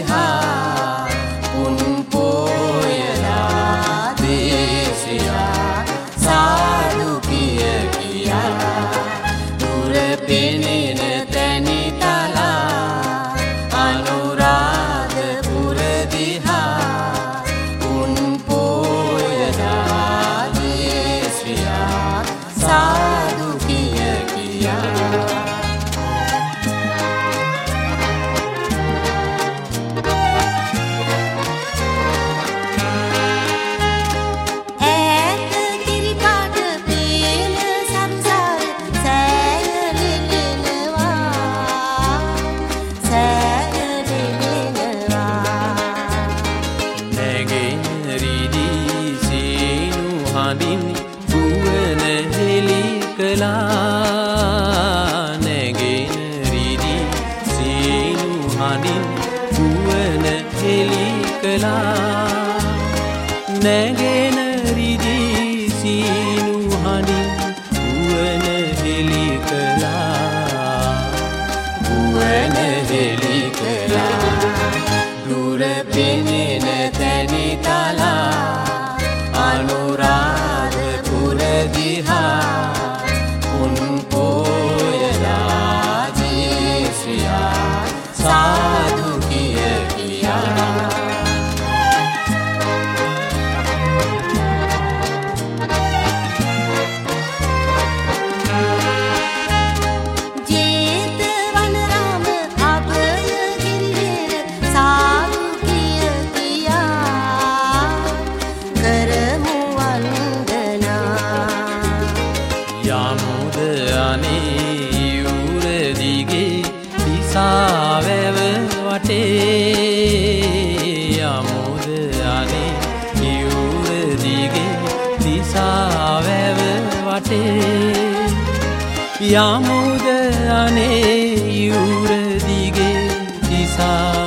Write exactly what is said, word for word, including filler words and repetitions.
දිහා උන් පෝයලා දේශයා සාදු කිය කියා දුර පෙනෙන තැනිතලා අනුරාධපුර දිහා උන් පෝයලා දේශයා සාදු කිය කියා ගුවන හෙළි කළා නැගෙන රිදී සීනු හඬින් ගුවන හෙළි කළා නැගෙන රිදී සීනු හඬින් ගුවන හෙළි කළා ගුවන හෙළි කළා දුර පෙනෙන තැනිතලා අනුරාධපුර දිහා උන් පෝයලා දේශයා සාදු කිය කියා යමුද අනේ යුර දිගේ දිසාවැව වටේ යමුද අනේ යුර දිගේ දිසාවැව වටේ යමුද අනේ යුර දිගේ දිසා